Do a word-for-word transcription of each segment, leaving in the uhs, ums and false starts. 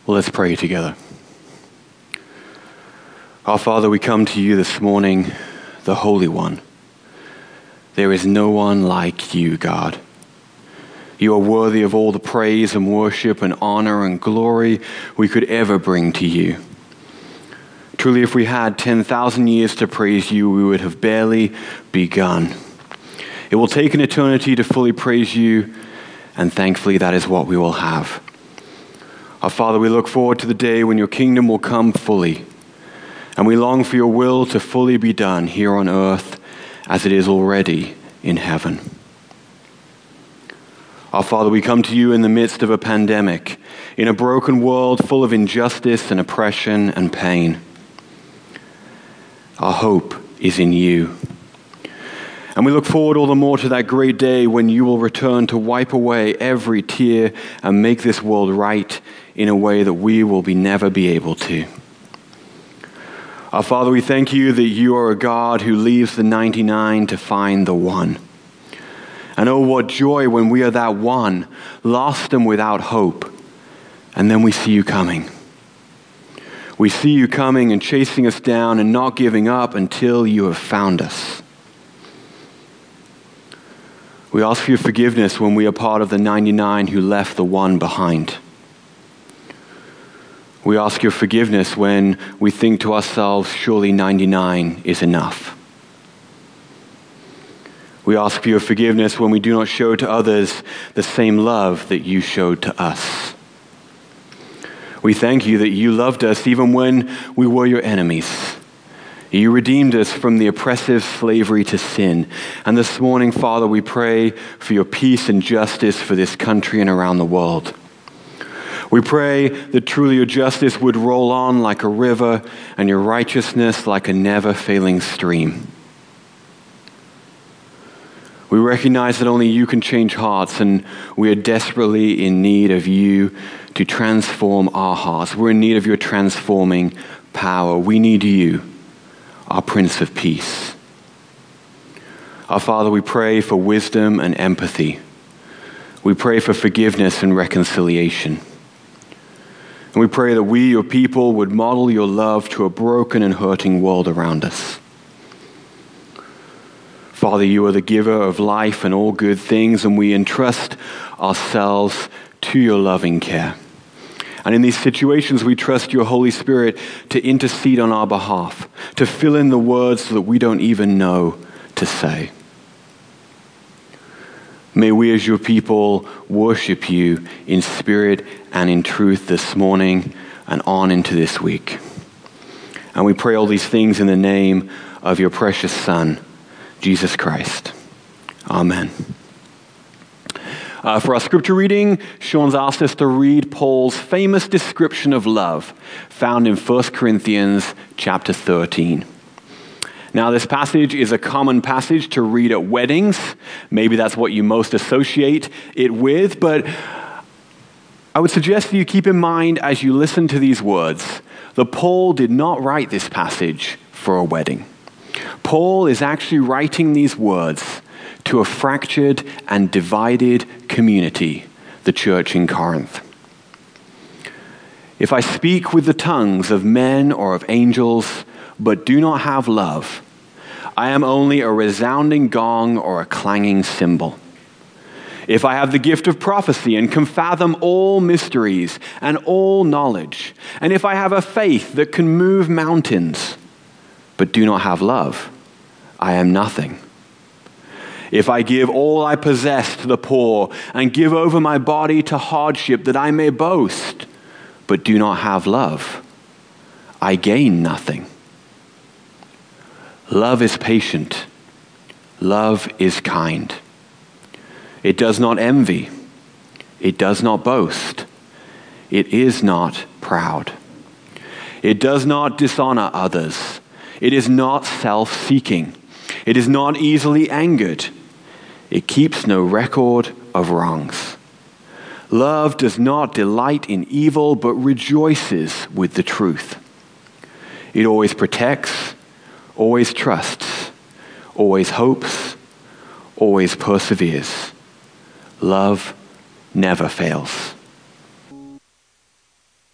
Well, let's pray together. Our Father, we come to you this morning, the Holy One. There is no one like you, God. You are worthy of all the praise and worship and honor and glory we could ever bring to you. Truly, if we had ten thousand years to praise you, we would have barely begun. It will take an eternity to fully praise you, and thankfully that is what we will have. Our Father, we look forward to the day when your kingdom will come fully, and we long for your will to fully be done here on earth as it is already in heaven. Our Father, we come to you in the midst of a pandemic, in a broken world full of injustice and oppression and pain. Our hope is in you. And we look forward all the more to that great day when you will return to wipe away every tear and make this world right in a way that we will be never be able to. Our Father, we thank you that you are a God who leaves the ninety-nine to find the one. And oh, what joy when we are that one, lost and without hope, and then we see you coming. We see you coming and chasing us down and not giving up until you have found us. We ask for your forgiveness when we are part of the ninety-nine who left the one behind. We ask your forgiveness when we think to ourselves, surely ninety-nine is enough. We ask for your forgiveness when we do not show to others the same love that you showed to us. We thank you that you loved us even when we were your enemies. You redeemed us from the oppressive slavery to sin. And this morning, Father, we pray for your peace and justice for this country and around the world. We pray that truly your justice would roll on like a river and your righteousness like a never-failing stream. We recognize that only you can change hearts, and we are desperately in need of you to transform our hearts. We're in need of your transforming power. We need you, our Prince of Peace. Our Father, we pray for wisdom and empathy. We pray for forgiveness and reconciliation. And we pray that we, your people, would model your love to a broken and hurting world around us. Father, you are the giver of life and all good things, and we entrust ourselves to your loving care. And in these situations, we trust your Holy Spirit to intercede on our behalf, to fill in the words so that we don't even know to say. May we as your people worship you in spirit and in truth this morning and on into this week. And we pray all these things in the name of your precious Son, Jesus Christ. Amen. Uh, for our scripture reading, Sean's asked us to read Paul's famous description of love found in First Corinthians chapter thirteen. Now, this passage is a common passage to read at weddings. Maybe that's what you most associate it with, but I would suggest that you keep in mind as you listen to these words that Paul did not write this passage for a wedding. Paul is actually writing these words to a fractured and divided community, the church in Corinth. If I speak with the tongues of men or of angels, but do not have love, I am only a resounding gong or a clanging cymbal. If I have the gift of prophecy and can fathom all mysteries and all knowledge, and if I have a faith that can move mountains, but do not have love, I am nothing. If I give all I possess to the poor and give over my body to hardship that I may boast, but do not have love, I gain nothing. Love is patient. Love is kind. It does not envy. It does not boast. It is not proud. It does not dishonor others. It is not self-seeking. It is not easily angered. It keeps no record of wrongs. Love does not delight in evil, but rejoices with the truth. It always protects, always trusts, always hopes, always perseveres. Love never fails.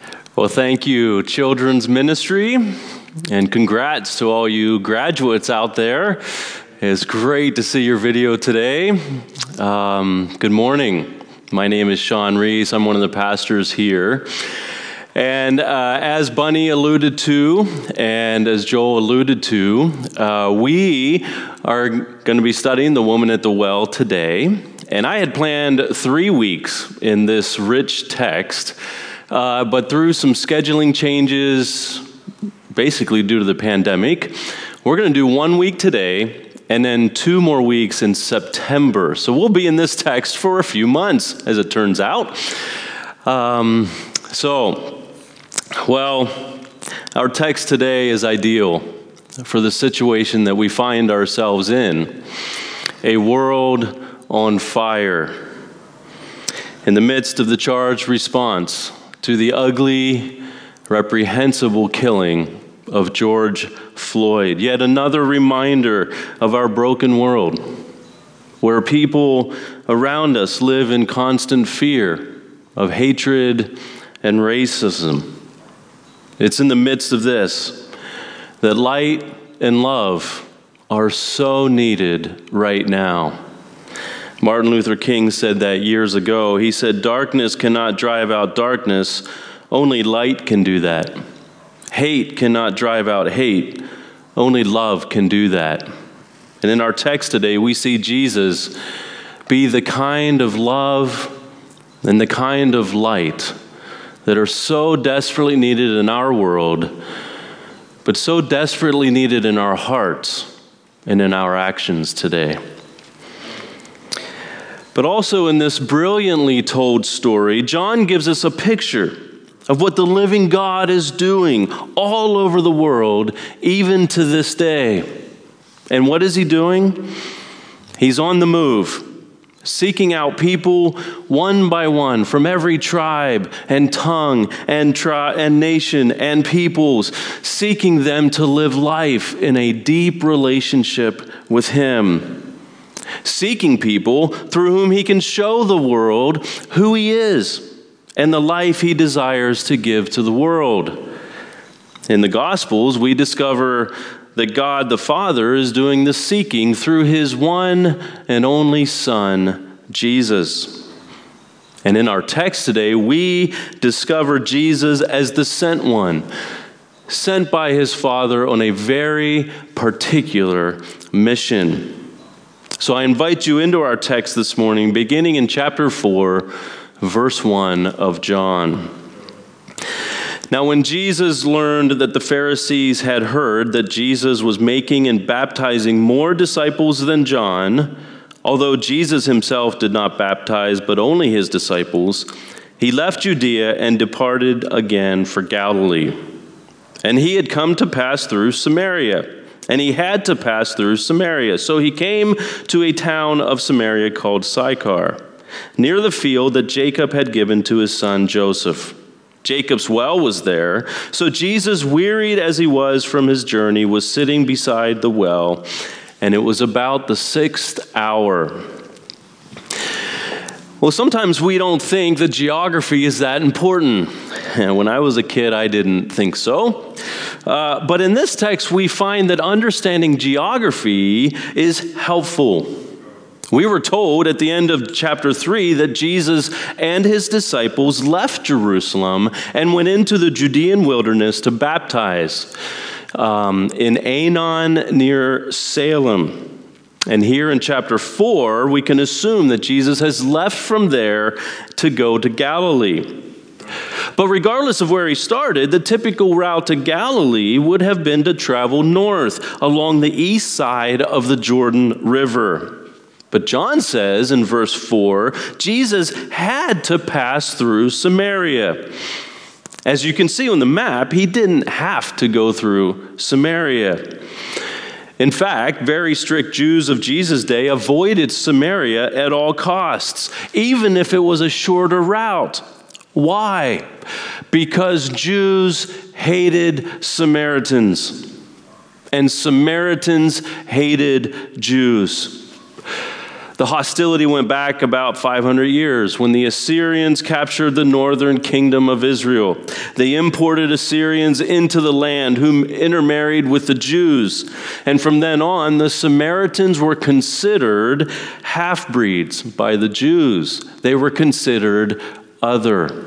Well, thank you, Children's Ministry, and congrats to all you graduates out there. It's great to see your video today. Um, good morning. My name is Sean Reese. I'm one of the pastors here. And uh, as Bunny alluded to, and as Joel alluded to, uh, we are going to be studying the woman at the well today. And I had planned three weeks in this rich text, uh, but through some scheduling changes, basically due to the pandemic, we're going to do one week today and then two more weeks in September. So we'll be in this text for a few months, as it turns out. Um, so... Well, our text today is ideal for the situation that we find ourselves in, a world on fire. In the midst of the charged response to the ugly, reprehensible killing of George Floyd, yet another reminder of our broken world, where people around us live in constant fear of hatred and racism. It's in the midst of this that light and love are so needed right now. Martin Luther King said that years ago. He said, "Darkness cannot drive out darkness, only light can do that. Hate cannot drive out hate, only love can do that." And in our text today, we see Jesus be the kind of love and the kind of light that are so desperately needed in our world, but so desperately needed in our hearts and in our actions today. But also in this brilliantly told story, John gives us a picture of what the living God is doing all over the world, even to this day. And what is he doing? He's on the move, seeking out people one by one from every tribe and tongue and tri- and nation and peoples, seeking them to live life in a deep relationship with him, seeking people through whom he can show the world who he is and the life he desires to give to the world. In the Gospels, we discover that God the Father is doing the seeking through his one and only Son, Jesus. And in our text today, we discover Jesus as the sent one, sent by his Father on a very particular mission. So I invite you into our text this morning, beginning in chapter four, verse one of John. Now, when Jesus learned that the Pharisees had heard that Jesus was making and baptizing more disciples than John, although Jesus himself did not baptize, but only his disciples, he left Judea and departed again for Galilee. And he had come to pass through Samaria, and he had to pass through Samaria. So he came to a town of Samaria called Sychar, near the field that Jacob had given to his son Joseph. Jacob's well was there, so Jesus, wearied as he was from his journey, was sitting beside the well, and it was about the sixth hour. Well, sometimes we don't think that geography is that important. And when I was a kid, I didn't think so. Uh, but in this text, we find that understanding geography is helpful. We were told at the end of chapter three that Jesus and his disciples left Jerusalem and went into the Judean wilderness to baptize um, in Aenon near Salem. And here in chapter four, we can assume that Jesus has left from there to go to Galilee. But regardless of where he started, the typical route to Galilee would have been to travel north along the east side of the Jordan River. But John says in verse four, Jesus had to pass through Samaria. As you can see on the map, he didn't have to go through Samaria. In fact, very strict Jews of Jesus' day avoided Samaria at all costs, even if it was a shorter route. Why? Because Jews hated Samaritans, and Samaritans hated Jews. The hostility went back about five hundred years when the Assyrians captured the northern kingdom of Israel. They imported Assyrians into the land who intermarried with the Jews. And from then on, the Samaritans were considered half-breeds by the Jews. They were considered other.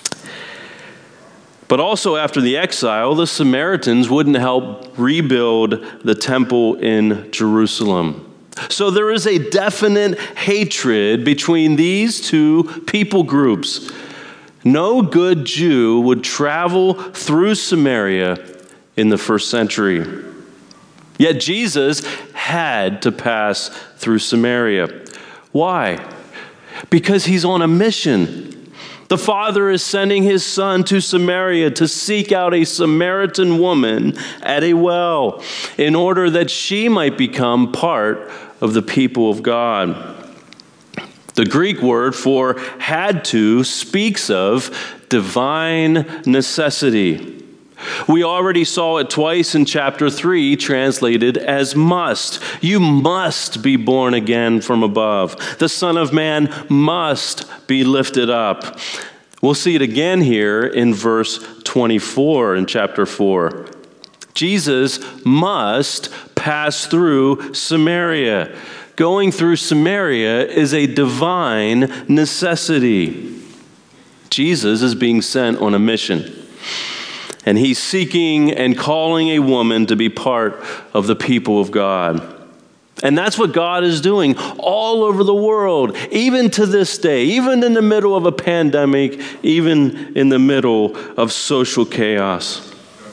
But also after the exile, the Samaritans wouldn't help rebuild the temple in Jerusalem. So there is a definite hatred between these two people groups. No good Jew would travel through Samaria in the first century. Yet Jesus had to pass through Samaria. Why? Because he's on a mission. The Father is sending his Son to Samaria to seek out a Samaritan woman at a well in order that she might become part of the people of God. The Greek word for had to speaks of divine necessity. We already saw it twice in chapter three, translated as must. You must be born again from above. The Son of Man must be lifted up. We'll see it again here in verse twenty-four in chapter four. Jesus must pass through Samaria. Going through Samaria is a divine necessity. Jesus is being sent on a mission. And he's seeking and calling a woman to be part of the people of God. And that's what God is doing all over the world, even to this day, even in the middle of a pandemic, even in the middle of social chaos.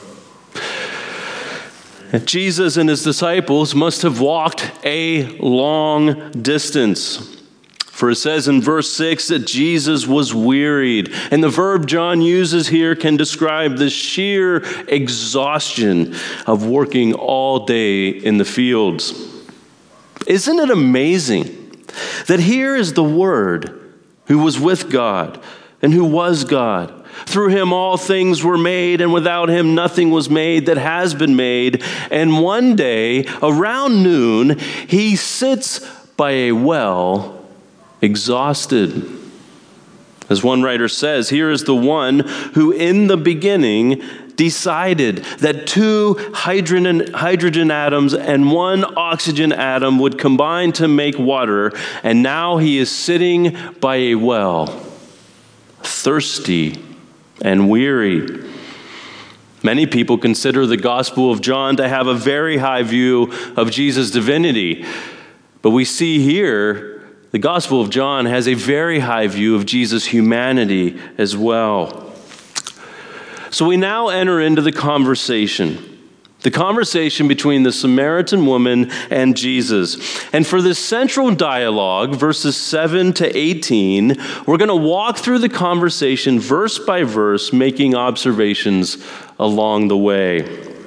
Jesus and his disciples must have walked a long distance. For it says in verse six that Jesus was wearied. And the verb John uses here can describe the sheer exhaustion of working all day in the fields. Isn't it amazing that here is the Word who was with God and who was God? Through him all things were made, and without him nothing was made that has been made. And one day, around noon, he sits by a well, exhausted. As one writer says, here is the one who in the beginning decided that two hydrogen, hydrogen atoms and one oxygen atom would combine to make water, and now he is sitting by a well, thirsty and weary. Many people consider the Gospel of John to have a very high view of Jesus' divinity, but we see here the Gospel of John has a very high view of Jesus' humanity as well. So we now enter into the conversation. The conversation between the Samaritan woman and Jesus. And for this central dialogue, verses seven to eighteen, we're going to walk through the conversation verse by verse, making observations along the way.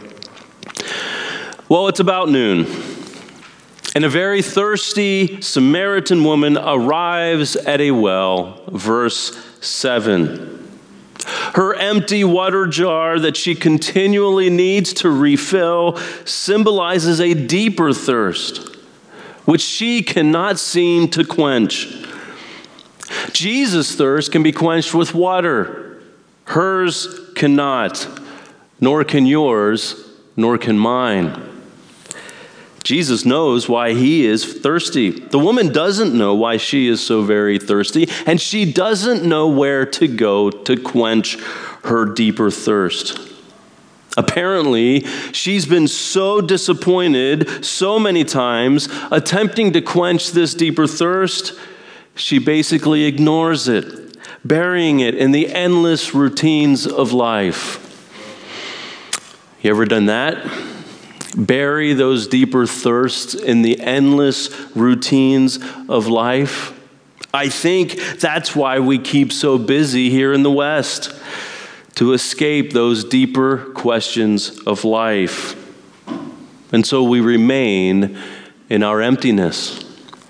Well, it's about noon. And a very thirsty Samaritan woman arrives at a well, verse seven. Her empty water jar that she continually needs to refill symbolizes a deeper thirst, which she cannot seem to quench. Jesus' thirst can be quenched with water. Hers cannot, nor can yours, nor can mine. Jesus knows why he is thirsty. The woman doesn't know why she is so very thirsty, and she doesn't know where to go to quench her deeper thirst. Apparently, she's been so disappointed so many times attempting to quench this deeper thirst, she basically ignores it, burying it in the endless routines of life. You ever done that? Bury those deeper thirsts in the endless routines of life? I think that's why we keep so busy here in the West, to escape those deeper questions of life. And so we remain in our emptiness.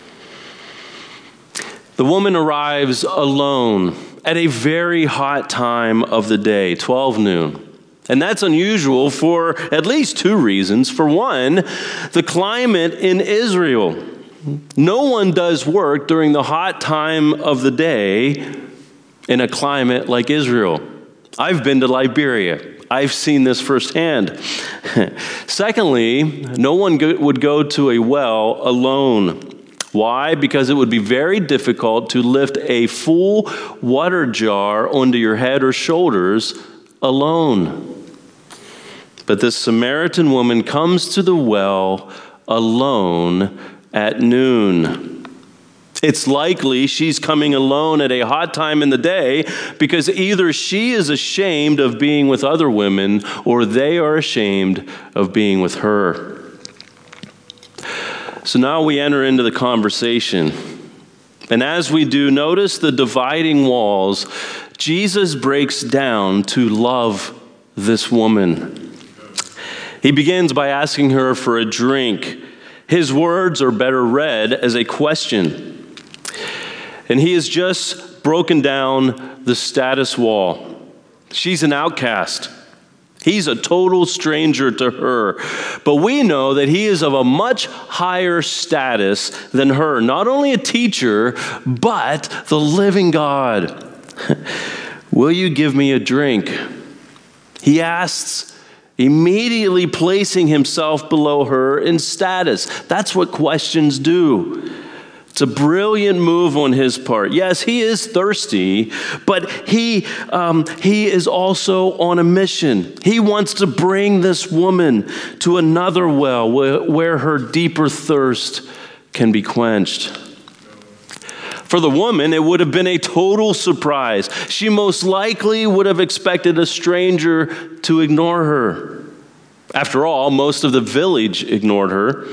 The woman arrives alone at a very hot time of the day, twelve noon. And that's unusual for at least two reasons. For one, the climate in Israel. No one does work during the hot time of the day in a climate like Israel. I've been to Liberia. I've seen this firsthand. Secondly, no one go- would go to a well alone. Why? Because it would be very difficult to lift a full water jar onto your head or shoulders alone. But this Samaritan woman comes to the well alone at noon. It's likely she's coming alone at a hot time in the day because either she is ashamed of being with other women or they are ashamed of being with her. So now we enter into the conversation. And as we do, notice the dividing walls. Jesus breaks down to love this woman. He begins by asking her for a drink. His words are better read as a question. And he has just broken down the status wall. She's an outcast. He's a total stranger to her. But we know that he is of a much higher status than her. Not only a teacher, but the living God. Will you give me a drink? He asks, immediately placing himself below her in status. That's what questions do. It's a brilliant move on his part. Yes, he is thirsty, but he um, he is also on a mission. He wants to bring this woman to another well where, where her deeper thirst can be quenched. For the woman, it would have been a total surprise. She most likely would have expected a stranger to ignore her. After all, most of the village ignored her.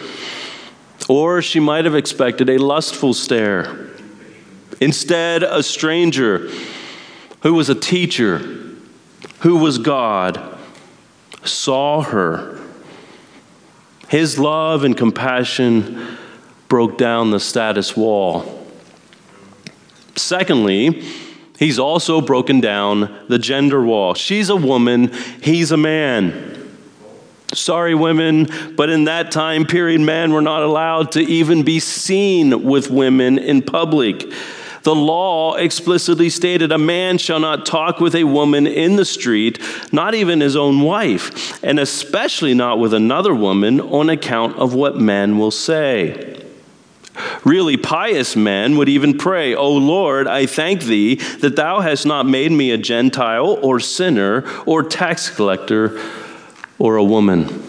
Or she might have expected a lustful stare. Instead, a stranger who was a teacher, who was God, saw her. His love and compassion broke down the status wall. Secondly, he's also broken down the gender wall. She's a woman, he's a man. Sorry, women, but in that time period, men were not allowed to even be seen with women in public. The law explicitly stated a man shall not talk with a woman in the street, not even his own wife, and especially not with another woman on account of what men will say. Really pious men would even pray, O Lord, I thank thee that thou hast not made me a Gentile or sinner or tax collector or a woman.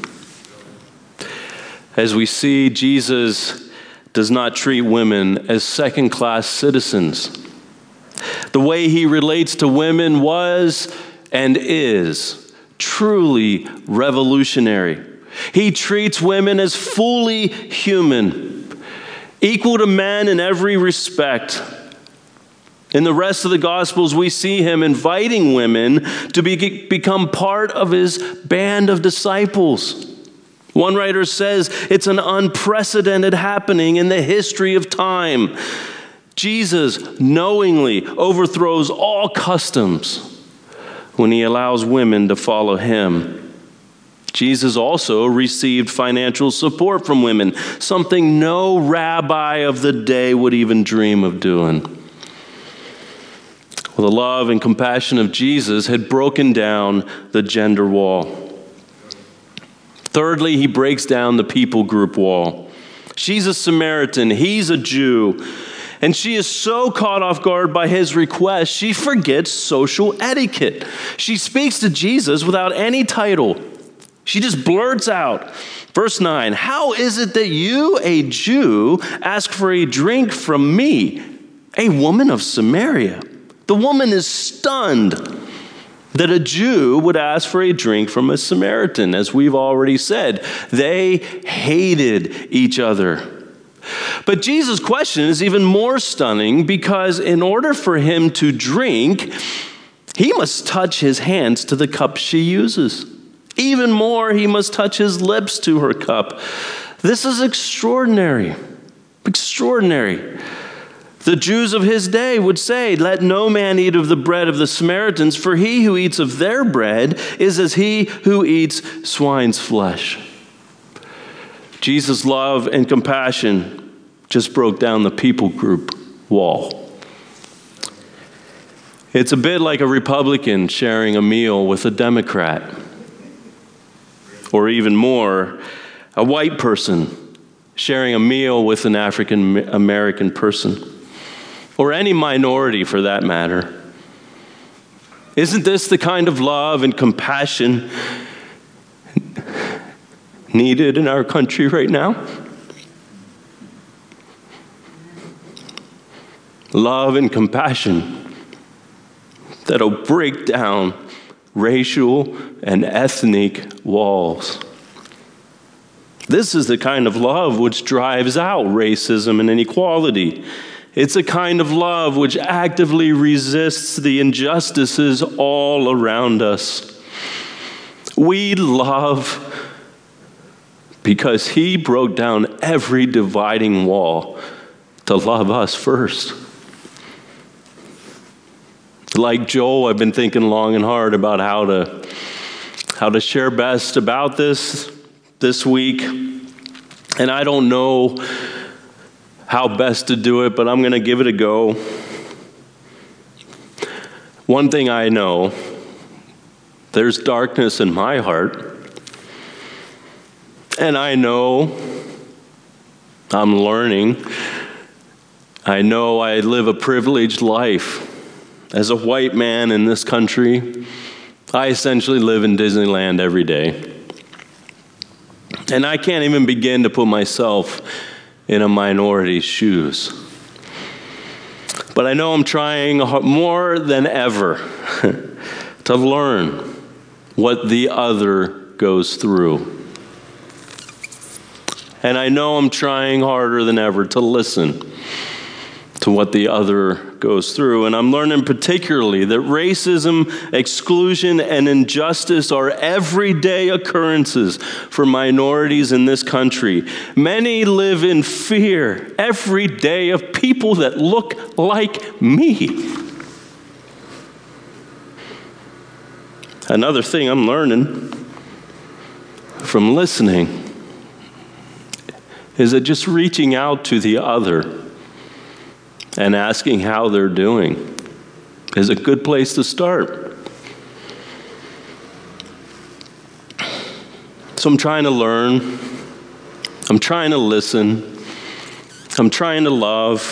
As we see, Jesus does not treat women as second-class citizens. The way he relates to women was and is truly revolutionary. He treats women as fully human, equal to men in every respect. In the rest of the Gospels, we see him inviting women to be, become part of his band of disciples. One writer says it's an unprecedented happening in the history of time. Jesus knowingly overthrows all customs when he allows women to follow him. Jesus also received financial support from women, something no rabbi of the day would even dream of doing. Well, the love and compassion of Jesus had broken down the gender wall. Thirdly, he breaks down the people group wall. She's a Samaritan, he's a Jew, and she is so caught off guard by his request, she forgets social etiquette. She speaks to Jesus without any title. She just blurts out, verse nine, how is it that you, a Jew, ask for a drink from me, a woman of Samaria? The woman is stunned that a Jew would ask for a drink from a Samaritan. As we've already said, they hated each other. But Jesus' question is even more stunning because in order for him to drink, he must touch his hands to the cup she uses. Even more, he must touch his lips to her cup. This is extraordinary. Extraordinary. The Jews of his day would say, let no man eat of the bread of the Samaritans, for he who eats of their bread is as he who eats swine's flesh. Jesus' love and compassion just broke down the people group wall. It's a bit like a Republican sharing a meal with a Democrat. Or even more, a white person sharing a meal with an African American person. Or any minority for that matter. Isn't this the kind of love and compassion needed in our country right now? Love and compassion that'll break down racial and ethnic walls. This is the kind of love which drives out racism and inequality. It's a kind of love which actively resists the injustices all around us. We love because he broke down every dividing wall to love us first. Like Joel, I've been thinking long and hard about how to how to share best about this this week. And I don't know how best to do it, but I'm going to give it a go. One thing I know, there's darkness in my heart. And I know I'm learning. I know I live a privileged life. As a white man in this country, I essentially live in Disneyland every day. And I can't even begin to put myself in a minority's shoes. But I know I'm trying more than ever to learn what the other goes through. And I know I'm trying harder than ever to listen to what the other goes through. And I'm learning particularly that racism, exclusion, and injustice are everyday occurrences for minorities in this country. Many live in fear every day of people that look like me. Another thing I'm learning from listening is that just reaching out to the other and asking how they're doing is a good place to start. So I'm trying to learn. I'm trying to listen. I'm trying to love.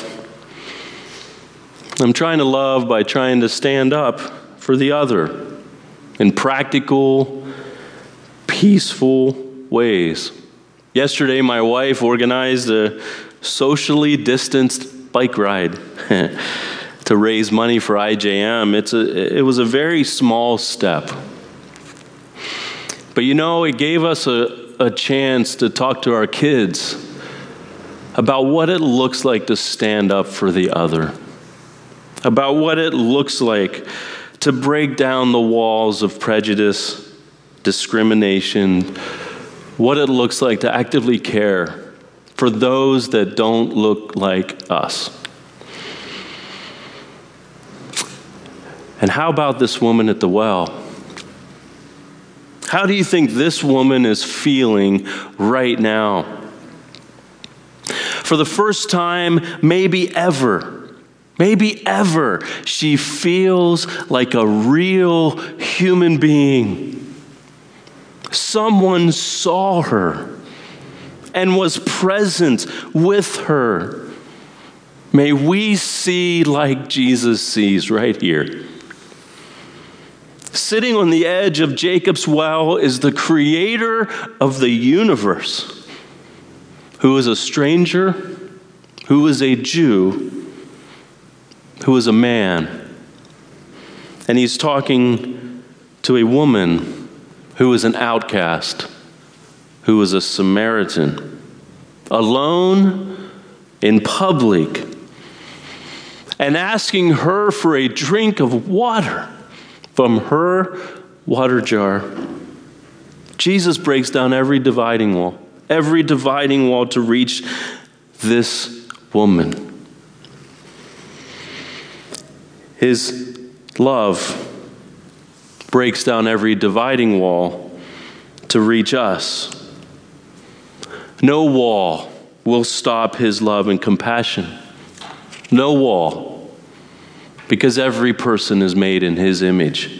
I'm trying to love by trying to stand up for the other in practical, peaceful ways. Yesterday, my wife organized a socially distanced bike ride to raise money for I J M. It's a, it was a very small step. But you know, it gave us a, a chance to talk to our kids about what it looks like to stand up for the other, about what it looks like to break down the walls of prejudice, discrimination, what it looks like to actively care for those that don't look like us. And how about this woman at the well? How do you think this woman is feeling right now? For the first time, maybe ever, maybe ever, she feels like a real human being. Someone saw her and was present with her. May we see like Jesus sees right here. Sitting on the edge of Jacob's well is the creator of the universe, who is a stranger, who is a Jew, who is a man. And he's talking to a woman who is an outcast, who is a Samaritan, alone in public, and asking her for a drink of water from her water jar. Jesus breaks down every dividing wall, every dividing wall to reach this woman. His love breaks down every dividing wall to reach us. No wall will stop his love and compassion. No wall, because every person is made in his image.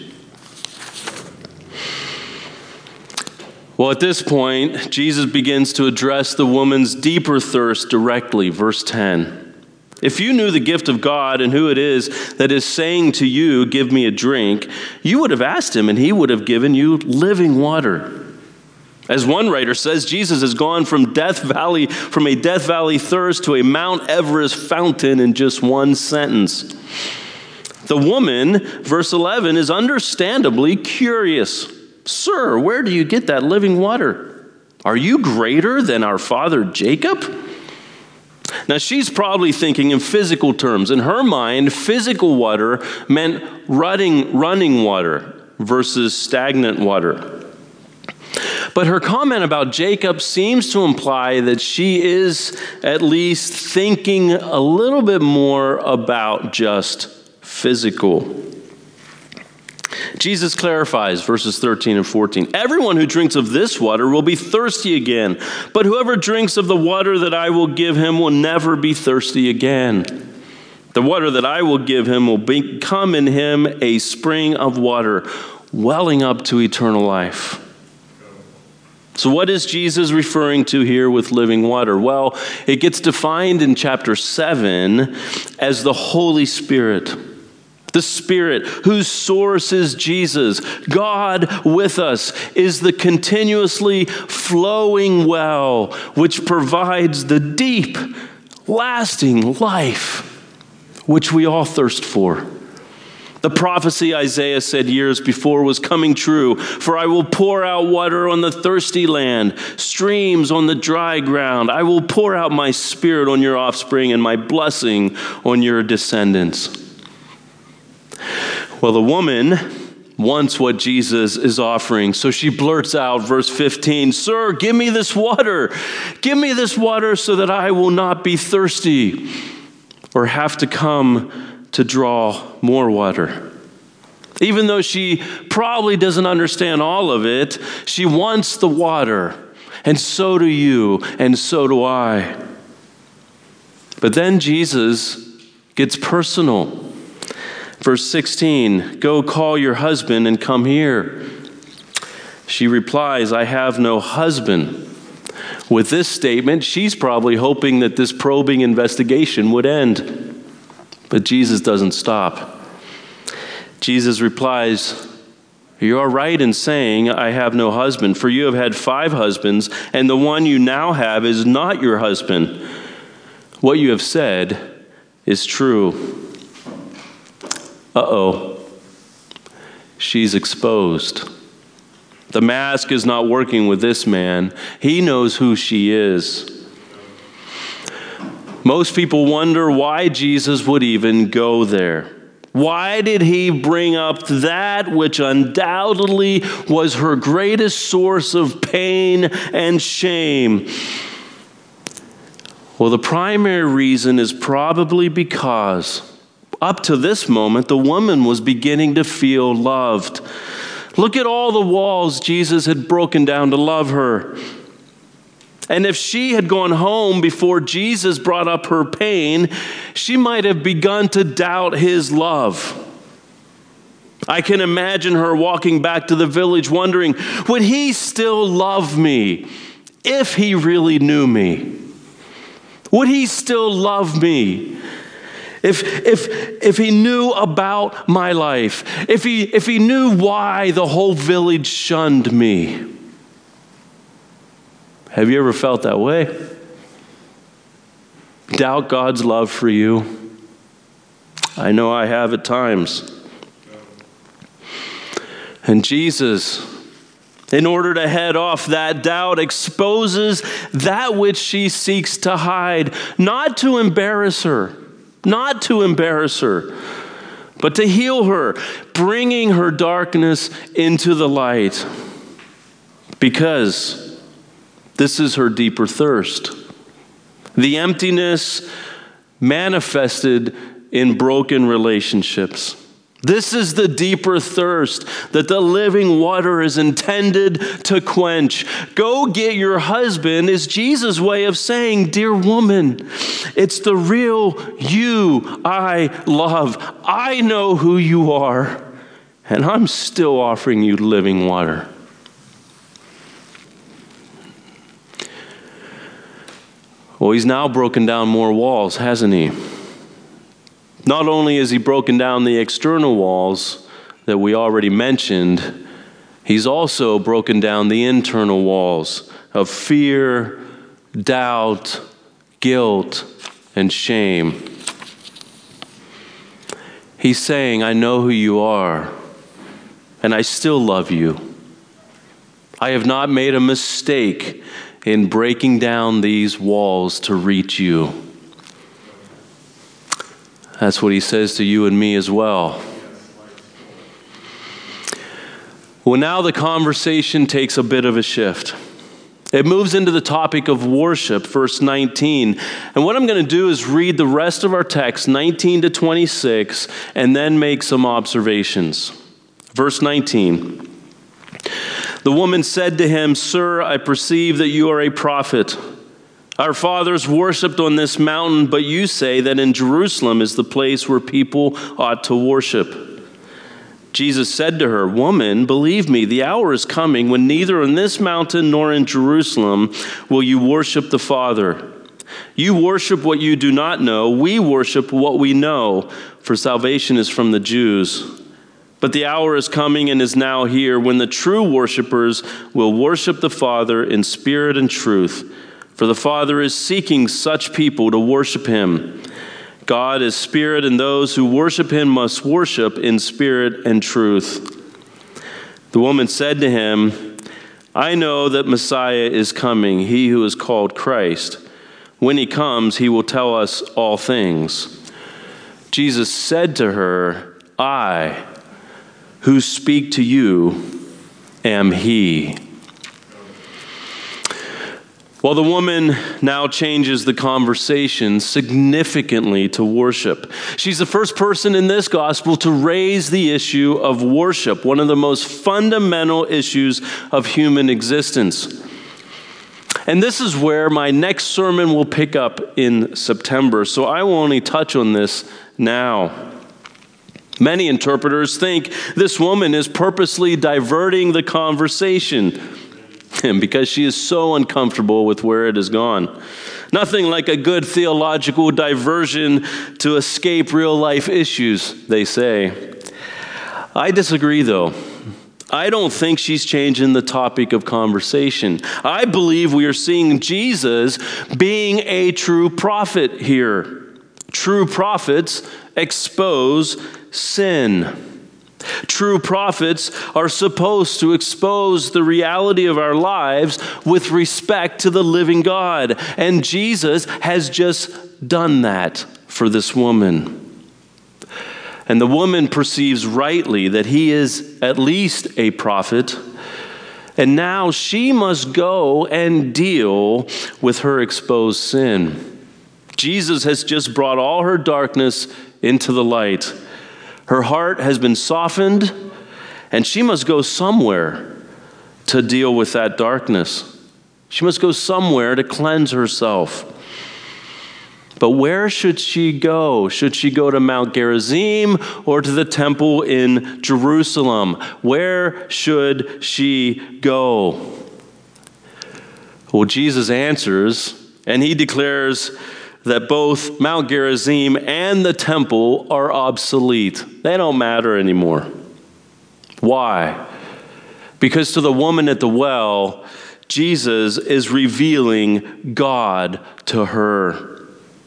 Well, at this point, Jesus begins to address the woman's deeper thirst directly. Verse ten. If you knew the gift of God and who it is that is saying to you, give me a drink, you would have asked him and he would have given you living water. As one writer says, Jesus has gone from Death Valley, from a Death Valley thirst to a Mount Everest fountain in just one sentence. The woman, verse eleven, is understandably curious. Sir, where do you get that living water? Are you greater than our father Jacob? Now, she's probably thinking in physical terms. In her mind, physical water meant running, running water versus stagnant water. But her comment about Jacob seems to imply that she is at least thinking a little bit more about just physical. Jesus clarifies verses thirteen and fourteen. Everyone who drinks of this water will be thirsty again, but whoever drinks of the water that I will give him will never be thirsty again. The water that I will give him will become in him a spring of water, welling up to eternal life. So what is Jesus referring to here with living water? Well, it gets defined in chapter seven as the Holy Spirit. The Spirit, whose source is Jesus, God with us, is the continuously flowing well which provides the deep, lasting life which we all thirst for. The prophecy Isaiah said years before was coming true. For I will pour out water on the thirsty land, streams on the dry ground. I will pour out my Spirit on your offspring and my blessing on your descendants. Well, the woman wants what Jesus is offering, so she blurts out, verse fifteen, Sir, give me this water. Give me this water so that I will not be thirsty or have to come to draw more water. Even though she probably doesn't understand all of it, she wants the water, and so do you, and so do I. But then Jesus gets personal. Verse sixteen, go call your husband and come here. She replies, I have no husband. With this statement, she's probably hoping that this probing investigation would end. But Jesus doesn't stop. Jesus replies, you are right in saying, I have no husband, for you have had five husbands, and the one you now have is not your husband. What you have said is true. Uh-oh. She's exposed. The mask is not working with this man. He knows who she is. Most people wonder why Jesus would even go there. Why did he bring up that which undoubtedly was her greatest source of pain and shame? Well, the primary reason is probably because up to this moment, the woman was beginning to feel loved. Look at all the walls Jesus had broken down to love her. And if she had gone home before Jesus brought up her pain, she might have begun to doubt his love. I can imagine her walking back to the village wondering, would he still love me if he really knew me? Would he still love me? If, if, if he knew about my life, if he, if he knew why the whole village shunned me. Have you ever felt that way? Doubt God's love for you? I know I have at times. And Jesus, in order to head off that doubt, exposes that which she seeks to hide, not to embarrass her. Not to embarrass her, but to heal her, bringing her darkness into the light. Because this is her deeper thirst. The emptiness manifested in broken relationships. This is the deeper thirst that the living water is intended to quench. Go get your husband is Jesus' way of saying, dear woman, it's the real you I love. I know who you are, and I'm still offering you living water. Well, he's now broken down more walls, hasn't he? Not only has he broken down the external walls that we already mentioned, he's also broken down the internal walls of fear, doubt, guilt, and shame. He's saying, I know who you are, and I still love you. I have not made a mistake in breaking down these walls to reach you. That's what he says to you and me as well. Well, now the conversation takes a bit of a shift. It moves into the topic of worship, verse nineteen. And what I'm going to do is read the rest of our text, nineteen to twenty-six, and then make some observations. Verse nineteen. The woman said to him, Sir, I perceive that you are a prophet. Our fathers worshipped on this mountain, but you say that in Jerusalem is the place where people ought to worship. Jesus said to her, Woman, believe me, the hour is coming when neither on this mountain nor in Jerusalem will you worship the Father. You worship what you do not know. We worship what we know, for salvation is from the Jews. But the hour is coming and is now here when the true worshipers will worship the Father in spirit and truth. For the Father is seeking such people to worship him. God is spirit, and those who worship him must worship in spirit and truth. The woman said to him, I know that Messiah is coming, he who is called Christ. When he comes, he will tell us all things. Jesus said to her, I, who speak to you, am he. Well, the woman now changes the conversation significantly to worship. She's the first person in this gospel to raise the issue of worship, one of the most fundamental issues of human existence. And this is where my next sermon will pick up in September, so I will only touch on this now. Many interpreters think this woman is purposely diverting the conversation because she is so uncomfortable with where it has gone. Nothing like a good theological diversion to escape real-life issues, they say. I disagree, though. I don't think she's changing the topic of conversation. I believe we are seeing Jesus being a true prophet here. True prophets expose sin. True prophets are supposed to expose the reality of our lives with respect to the living God. And Jesus has just done that for this woman. And the woman perceives rightly that he is at least a prophet. And now she must go and deal with her exposed sin. Jesus has just brought all her darkness into the light. Her heart has been softened, and she must go somewhere to deal with that darkness. She must go somewhere to cleanse herself. But where should she go? Should she go to Mount Gerizim or to the temple in Jerusalem? Where should she go? Well, Jesus answers, and he declares that both Mount Gerizim and the temple are obsolete. They don't matter anymore. Why? Because to the woman at the well, Jesus is revealing God to her.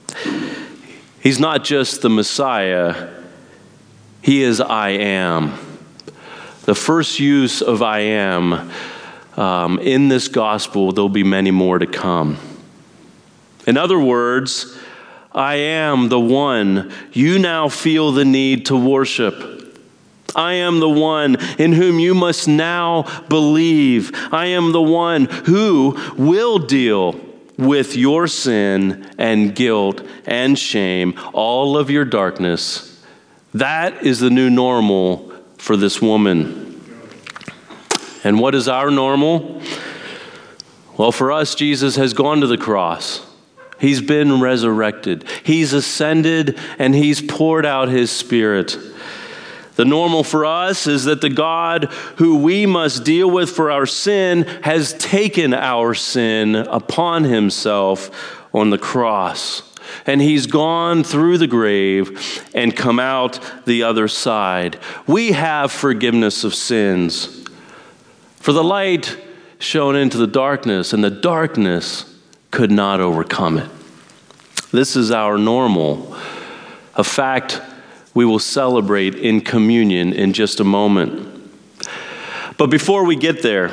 He's not just the Messiah, he is I am. The first use of I am um, in this gospel, there'll be many more to come. In other words, I am the one you now feel the need to worship. I am the one in whom you must now believe. I am the one who will deal with your sin and guilt and shame, all of your darkness, That is the new normal for this woman. And what is our normal? Well, for us, Jesus has gone to the cross. He's been resurrected. He's ascended, and he's poured out his Spirit. The normal for us is that the God who we must deal with for our sin has taken our sin upon himself on the cross. And he's gone through the grave and come out the other side. We have forgiveness of sins. For the light shone into the darkness, and the darkness could not overcome it. This is our normal, a fact we will celebrate in communion in just a moment. But before we get there,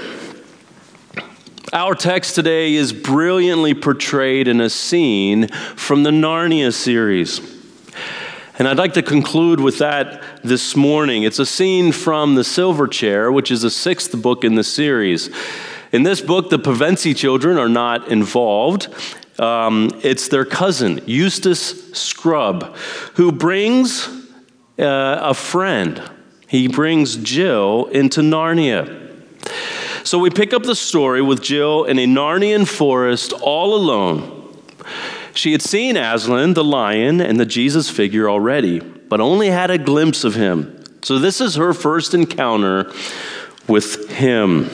our text today is brilliantly portrayed in a scene from the Narnia series. And I'd like to conclude with that this morning. It's a scene from The Silver Chair, which is the sixth book in the series. In this book, the Pevensie children are not involved. Um, it's their cousin, Eustace Scrubb, who brings uh, a friend. He brings Jill into Narnia. So we pick up the story with Jill in a Narnian forest all alone. She had seen Aslan, the lion, and the Jesus figure already, but only had a glimpse of him. So this is her first encounter with him.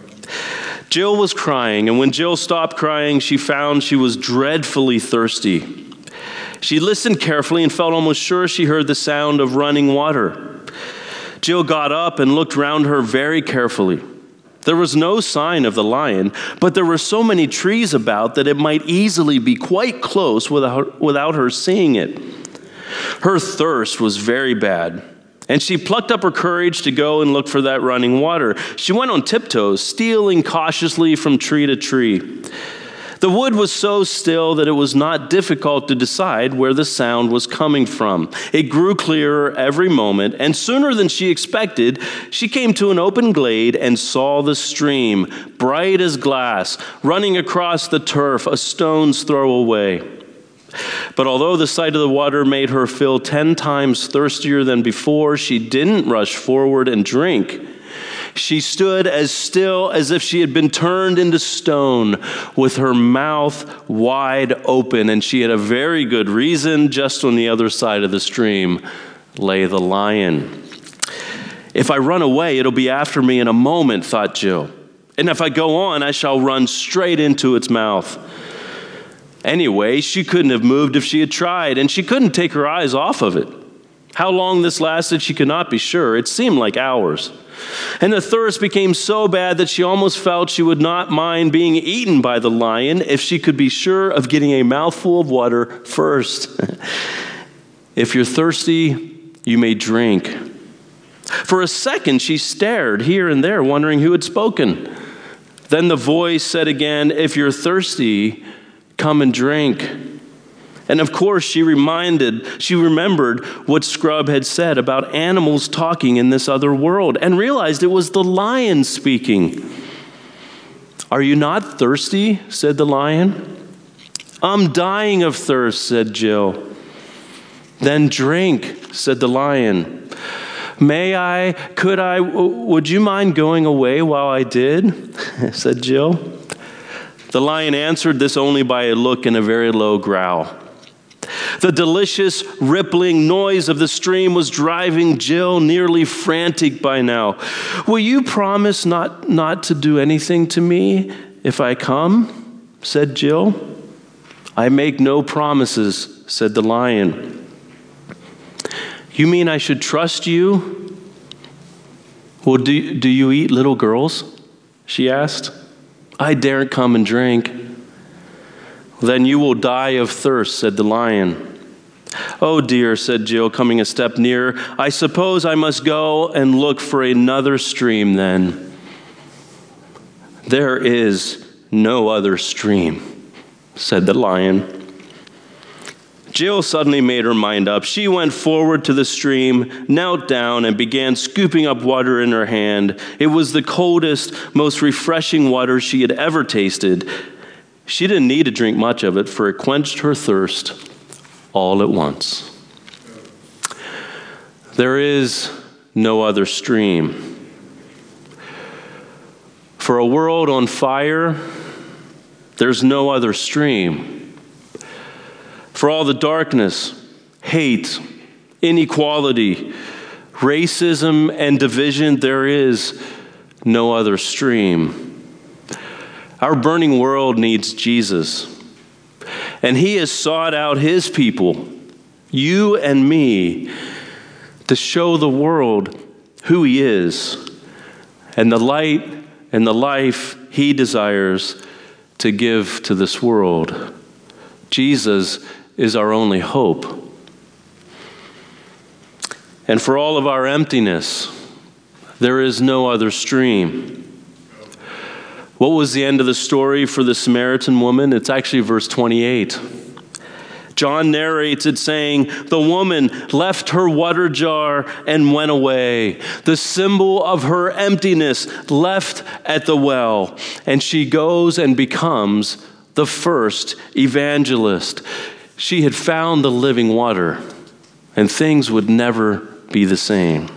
Jill was crying, and when Jill stopped crying, she found she was dreadfully thirsty. She listened carefully and felt almost sure she heard the sound of running water. Jill got up and looked round her very carefully. There was no sign of the lion, but there were so many trees about that it might easily be quite close without, without her seeing it. Her thirst was very bad, and she plucked up her courage to go and look for that running water. She went on tiptoes, stealing cautiously from tree to tree. The wood was so still that it was not difficult to decide where the sound was coming from. It grew clearer every moment, and sooner than she expected, she came to an open glade and saw the stream, bright as glass, running across the turf a stone's throw away. But although the sight of the water made her feel ten times thirstier than before, she didn't rush forward and drink. She stood as still as if she had been turned into stone, with her mouth wide open, and she had a very good reason. Just on the other side of the stream lay the lion. If I run away, it'll be after me in a moment, thought Jill. And if I go on, I shall run straight into its mouth. Anyway, she couldn't have moved if she had tried, and she couldn't take her eyes off of it. How long this lasted, she could not be sure. It seemed like hours. And the thirst became so bad that she almost felt she would not mind being eaten by the lion if she could be sure of getting a mouthful of water first. If you're thirsty, you may drink. For a second, she stared here and there, wondering who had spoken. Then the voice said again, "If you're thirsty, come and drink." And of course, she reminded, she remembered what Scrubb had said about animals talking in this other world, and realized it was the lion speaking. "Are you not thirsty?" said the lion. "I'm dying of thirst," said Jill. "Then drink," said the lion. "May I, could I, would you mind going away while I did?" said Jill. The lion answered this only by a look and a very low growl. The delicious, rippling noise of the stream was driving Jill nearly frantic by now. "Will you promise not, not to do anything to me if I come?" said Jill. "I make no promises," said the lion. "You mean I should trust you?" "Well, do, do you eat little girls?" she asked. "I daren't come and drink." "Then you will die of thirst," said the lion. "Oh dear," said Jill, coming a step nearer. "I suppose I must go and look for another stream then." "There is no other stream," said the lion. Jill suddenly made her mind up. She went forward to the stream, knelt down, and began scooping up water in her hand. It was the coldest, most refreshing water she had ever tasted. She didn't need to drink much of it, for it quenched her thirst all at once. There is no other stream. For a world on fire, there's no other stream. For all the darkness, hate, inequality, racism, and division, there is no other stream. Our burning world needs Jesus, and he has sought out his people, you and me, to show the world who he is and the light and the life he desires to give to this world. Jesus is our only hope. And for all of our emptiness, there is no other stream. What was the end of the story for the Samaritan woman? It's actually verse twenty-eight. John narrates it saying, the woman left her water jar and went away. The symbol of her emptiness left at the well. And she goes and becomes the first evangelist. She had found the living water, and things would never be the same.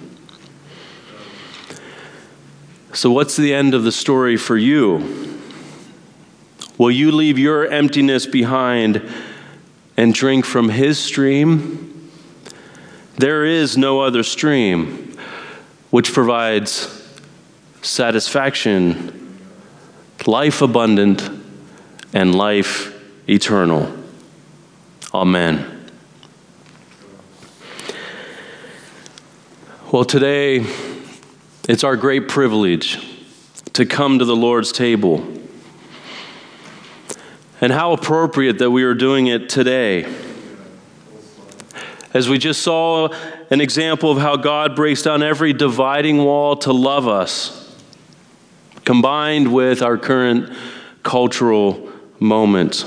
So what's the end of the story for you? Will you leave your emptiness behind and drink from his stream? There is no other stream which provides satisfaction, life abundant, and life eternal. Amen. Well, today, it's our great privilege to come to the Lord's table. And how appropriate that we are doing it today. As we just saw an example of how God breaks down every dividing wall to love us, combined with our current cultural moment.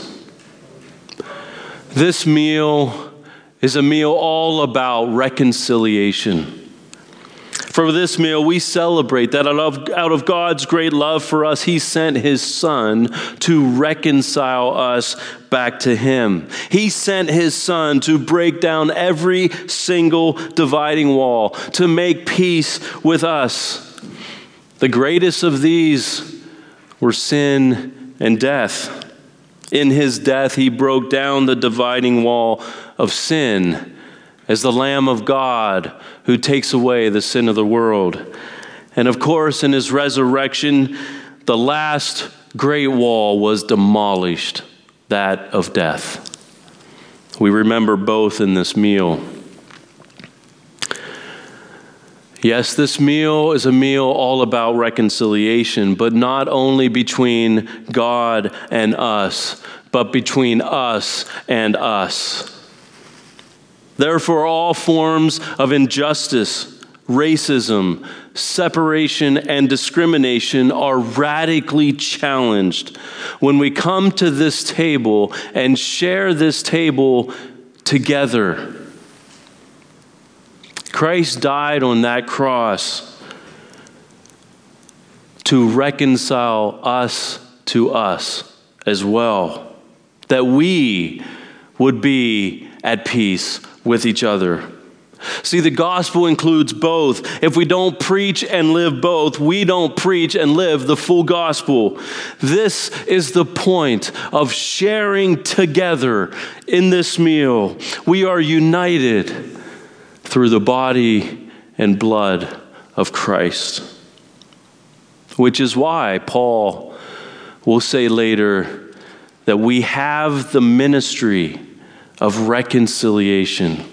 This meal is a meal all about reconciliation. For this meal, we celebrate that out of, out of God's great love for us, he sent his Son to reconcile us back to him. He sent his Son to break down every single dividing wall, to make peace with us. The greatest of these were sin and death. In his death, he broke down the dividing wall of sin as the Lamb of God who takes away the sin of the world. And of course, in his resurrection, the last great wall was demolished, that of death. We remember both in this meal. Yes, this meal is a meal all about reconciliation, but not only between God and us, but between us and us. Therefore, all forms of injustice, racism, separation, and discrimination are radically challenged when we come to this table and share this table together. Christ died on that cross to reconcile us to us as well, that we would be at peace with each other. See, the gospel includes both. If we don't preach and live both, we don't preach and live the full gospel. This is the point of sharing together in this meal. We are united through the body and blood of Christ, which is why Paul will say later that we have the ministry of reconciliation.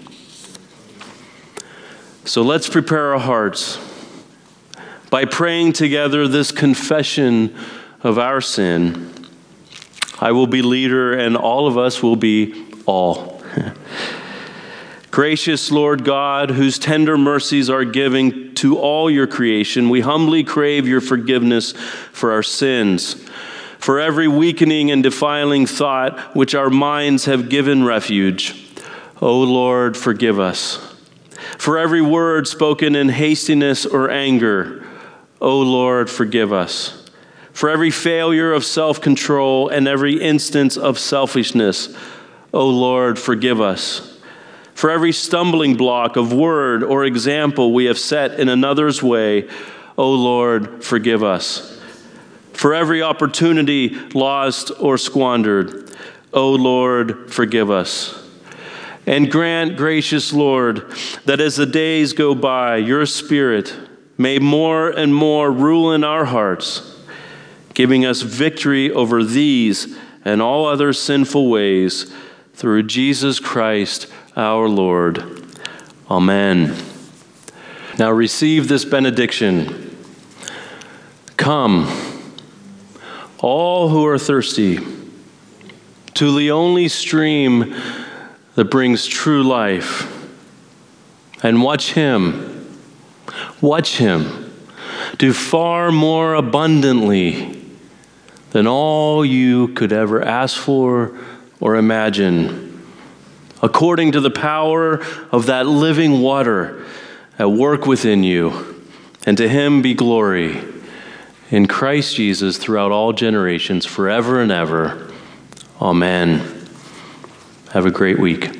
So let's prepare our hearts by praying together this confession of our sin. I will be leader and all of us will be all. Gracious Lord God, whose tender mercies are giving to all your creation, we humbly crave your forgiveness for our sins, for every weakening and defiling thought which our minds have given refuge. O Lord, forgive us. For every word spoken in hastiness or anger, O Lord, forgive us. For every failure of self-control and every instance of selfishness, O Lord, forgive us. For every stumbling block of word or example we have set in another's way, O Lord, forgive us. For every opportunity lost or squandered, O Lord, forgive us. And grant, gracious Lord, that as the days go by, your Spirit may more and more rule in our hearts, giving us victory over these and all other sinful ways, through Jesus Christ our Lord. Amen. Now receive this benediction. Come, all who are thirsty, to the only stream that brings true life, and watch him, watch him do far more abundantly than all you could ever ask for or imagine, according to the power of that living water at work within you. And to him be glory in Christ Jesus throughout all generations, forever and ever. Amen. Have a great week.